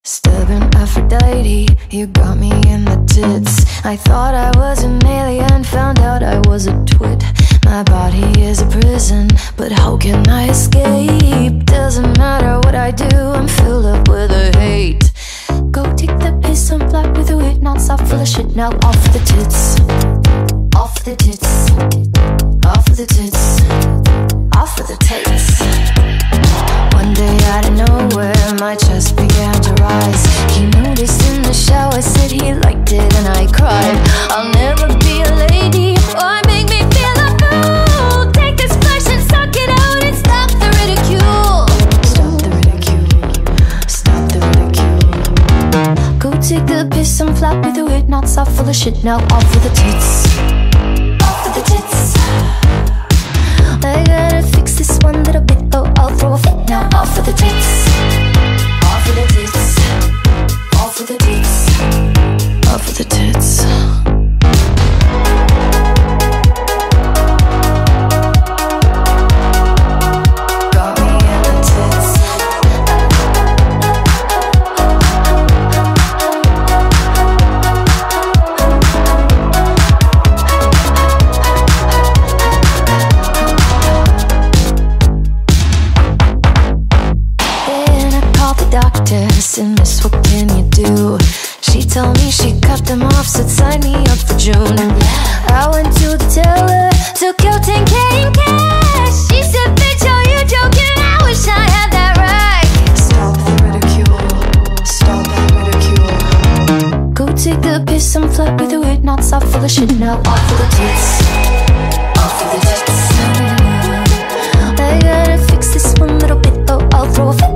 Stubborn Aphrodite, you got me in the tits. I thought I was an alien, found out I was a twit. My body is a prison, but how can I escape? Doesn't matter what I do, I'm filled up with a hate. Go take the piss, I'm black with a wit, not soft full of shit. Now off for the tits, off for the tits, off for the tits, off for the tits. One day out of nowhere, my chest began to rise. He noticed in the shower, said he liked it, and I cried. I'll never be a lady, or make me feel a fool. Take this flesh and suck it out and stop the ridicule. Stop the ridicule, stop the ridicule. Go take the piss, I'm flat with a wit, not soft full of shit. Now off for the tits, off for the tits. I gotta fix this one little bit, oh, I'll throw a fit. Now off for the tits, off for the tits, off for the tits, off for the tits. Got me in the tits. And miss, what can you do? She told me she cut them off, said sign me up for June. I went to the teller, took out 10K in cash. She said, bitch, are you joking? I wish I had that right. Stop the ridicule, stop that ridicule. Go take the piss, I'm flat with a wit, not soft full of shit. Now off for the tits, off for the tits. I gotta fix this one little bit, oh, I'll throw a fit.